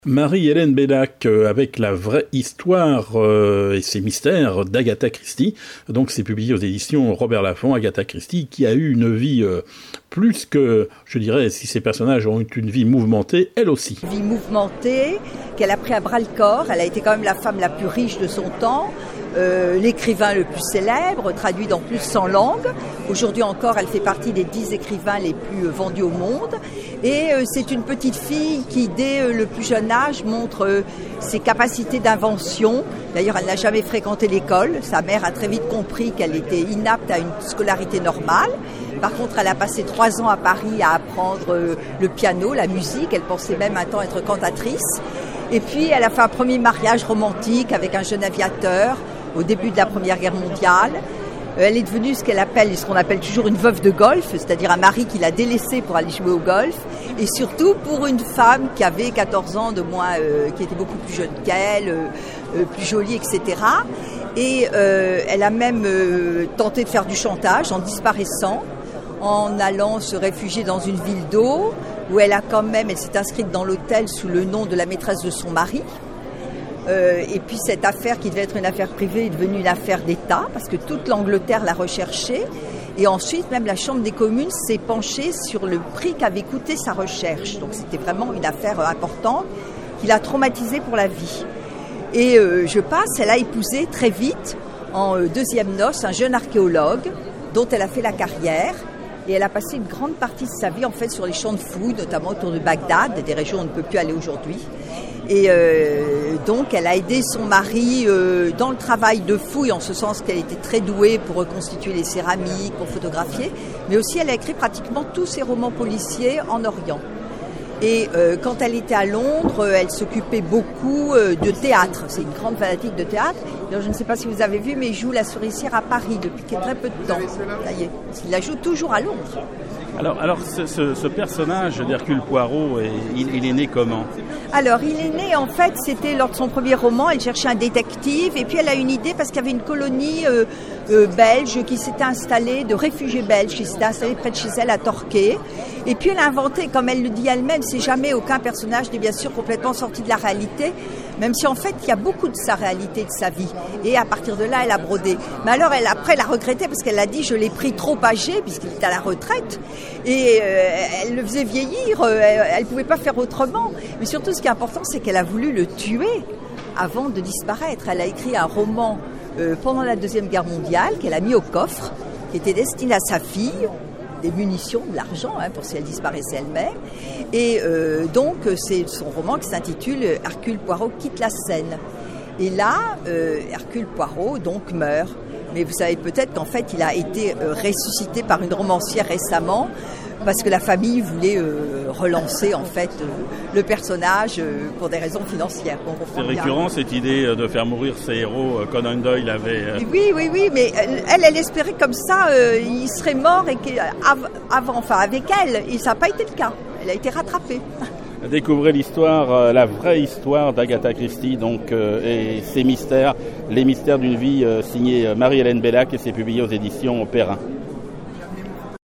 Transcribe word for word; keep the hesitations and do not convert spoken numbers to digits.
Marie-Hélène Bellac euh, avec la vraie histoire euh, et ses mystères d'Agatha Christie. Donc c'est publié aux éditions Robert Laffont. Agatha Christie qui a eu une vie euh, plus que, je dirais, si ces personnages ont eu une vie mouvementée, elle aussi. Une vie mouvementée, qu'elle a pris à bras-le-corps. Elle a été quand même la femme la plus riche de son temps. Euh, l'écrivain le plus célèbre, traduit dans plus de cent langues. Aujourd'hui encore, elle fait partie des dix écrivains les plus euh, vendus au monde. Et euh, c'est une petite fille qui, dès euh, le plus jeune âge, montre euh, ses capacités d'invention. D'ailleurs, elle n'a jamais fréquenté l'école. Sa mère a très vite compris qu'elle était inapte à une scolarité normale. Par contre, elle a passé trois ans à Paris à apprendre euh, le piano, la musique. Elle pensait même un temps être cantatrice. Et puis, elle a fait un premier mariage romantique avec un jeune aviateur au début de la Première Guerre mondiale. Elle est devenue ce qu'elle appelle, ce qu'on appelle toujours une veuve de golf, c'est-à-dire un mari qui l'a délaissée pour aller jouer au golf, et surtout pour une femme qui avait quatorze ans de moins, euh, qui était beaucoup plus jeune qu'elle, euh, euh, plus jolie, et cetera. Et euh, elle a même euh, tenté de faire du chantage en disparaissant, en allant se réfugier dans une ville d'eau, où elle a quand même, elle s'est inscrite dans l'hôtel sous le nom de la maîtresse de son mari. Euh, et puis cette affaire qui devait être une affaire privée est devenue une affaire d'État parce que toute l'Angleterre l'a recherchée et ensuite même la Chambre des communes s'est penchée sur le prix qu'avait coûté sa recherche. Donc c'était vraiment une affaire importante qui l'a traumatisée pour la vie. Et euh, je passe, elle a épousé très vite en euh, deuxième noces un jeune archéologue dont elle a fait la carrière. Et elle a passé une grande partie de sa vie en fait sur les champs de fouilles, notamment autour de Bagdad, des régions où on ne peut plus aller aujourd'hui. Et euh, donc elle a aidé son mari euh, dans le travail de fouille, en ce sens qu'elle était très douée pour reconstituer les céramiques, pour photographier, mais aussi elle a écrit pratiquement tous ses romans policiers en Orient. Et euh, quand elle était à Londres, elle s'occupait beaucoup euh, de théâtre. C'est une grande fanatique de théâtre. Alors, je ne sais pas si vous avez vu, mais il joue la souricière à Paris depuis très peu de temps. Ça y est, il la joue toujours à Londres. Alors, alors ce, ce, ce personnage d'Hercule Poirot, il, il est né comment ? Alors, il est né, en fait, c'était lors de son premier roman, elle cherchait un détective, et puis elle a une idée parce qu'il y avait une colonie euh, euh, belge qui s'était installée, de réfugiés belges qui s'était installée près de chez elle à Torquay. Et puis elle a inventé, comme elle le dit elle-même, c'est jamais aucun personnage n'est bien sûr complètement sorti de la réalité, même si en fait il y a beaucoup de sa réalité, de sa vie. Et à partir de là, elle a brodé. Mais alors, elle après, elle a regretté parce qu'elle a dit, je l'ai pris trop âgé, puisqu'il était à la retraite, et euh, elle le faisait vieillir, euh, elle ne pouvait pas faire autrement. Mais surtout, ce qui est important, c'est qu'elle a voulu le tuer avant de disparaître. Elle a écrit un roman euh, pendant la Deuxième Guerre mondiale qu'elle a mis au coffre, qui était destiné à sa fille, des munitions, de l'argent, hein, pour si elle disparaissait elle-même. Et euh, donc, c'est son roman qui s'intitule « Hercule Poirot quitte la Seine ». Et là, euh, Hercule Poirot, donc, meurt. Mais vous savez peut-être qu'en fait, il a été euh, ressuscité par une romancière récemment, parce que la famille voulait euh, relancer, en fait, euh, le personnage euh, pour des raisons financières. C'est récurrent, cette idée de faire mourir ses héros. Conan Doyle avait... Euh... Oui, oui, oui, mais elle, elle espérait comme ça, euh, il serait mort et qu'avant, enfin, avec elle, et ça n'a pas été le cas. Elle a été rattrapée. Découvrez l'histoire, euh, la vraie histoire d'Agatha Christie, donc, euh, et ses mystères, les mystères d'une vie, euh, signée Marie-Hélène Bellac, et c'est publié aux éditions Perrin.